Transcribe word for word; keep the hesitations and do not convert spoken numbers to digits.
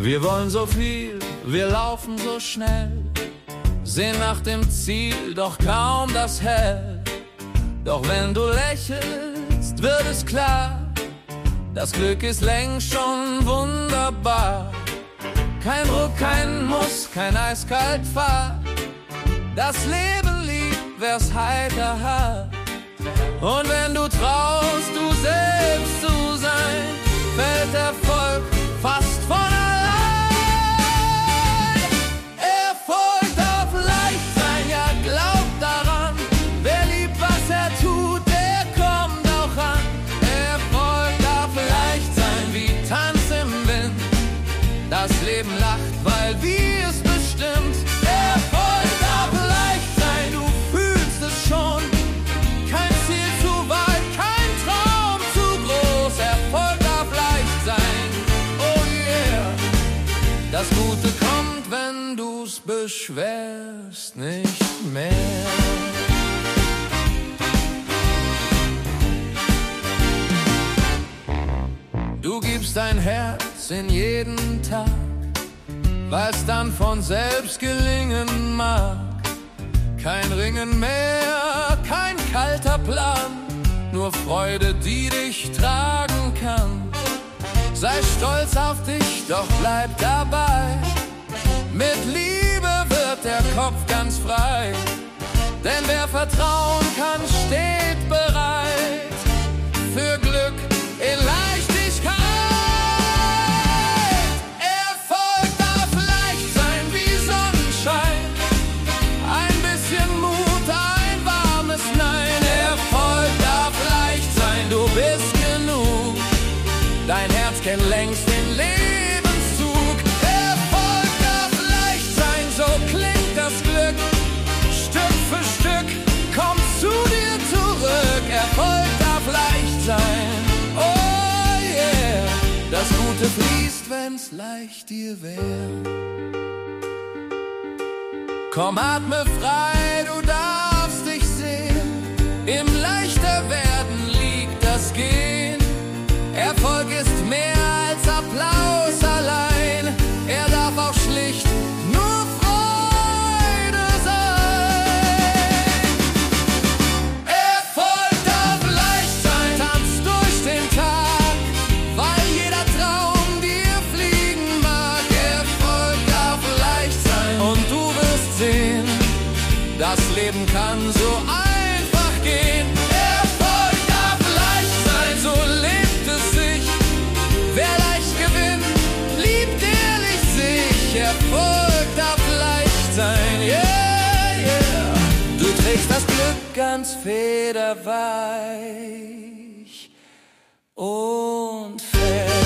Wir wollen so viel, wir laufen so schnell, sehen nach dem Ziel, doch kaum das Hell. Doch wenn du lächelst, wird es klar, das Glück ist längst schon wunderbar. Kein Druck, kein Muss, kein eiskalt Fahrt. Das Leben liebt, wer's heiter hat. Und wenn du traust, du selbst zu sein, fällt Erfolg fast von allein. Er folgt auf Leichtsein, ja glaubt daran. Wer liebt, was er tut, der kommt auch an. Er folgt auf Leichtsein, wie Tanz im Wind. Das Leben lacht, weil wir es bestimmt. Er folgt auf Leichtsein, du fühlst es schon. Kein Ziel zu weit, kein Traum zu groß. Er folgt auf Leichtsein, oh yeah. Das Gute kommt, wenn du's beschwerst, nicht mehr. Du gibst dein Herz in jeden Tag, weil's dann von selbst gelingen mag. Kein Ringen mehr, kein kalter Plan, nur Freude, die dich tragen kann. Sei stolz auf dich, doch bleib dabei. Mit Liebe wird der Kopf ganz frei, denn wer vertrauen kann, steht bereit für Glück in Leichtigkeit. Er folgt auf Leichtsein wie Sonnenschein, ein bisschen Mut, ein warmes Nein. Er folgt auf Leichtsein, du bist genug, dein Herz kennt längst den Lebenszug. Er folgt auf Leichtsein, so klingt das Glück, Stück für Stück kommt zu dir zurück. Er folgt auf Leichtsein, oh yeah, das Gute fließt, wenn's leicht dir wär. Komm, atme frei, du darfst dich sehen, im Leichterwerden liegt das Gehen. Erfolg ist mehr als Applaus allein, er darf auch schlicht nur Freude sein. Er folgt auf Leichtsein, tanzt durch den Tag, weil jeder Traum dir fliegen mag. Er folgt auf Leichtsein und du wirst sehen, das Leben kann so einfach gehen. Er folgt auf Leichtsein, so lebt es sich. Wer leicht gewinnt, liebt ehrlich sich. Er folgt auf Leichtsein, yeah, yeah. Du trägst das Glück ganz federweich und fest.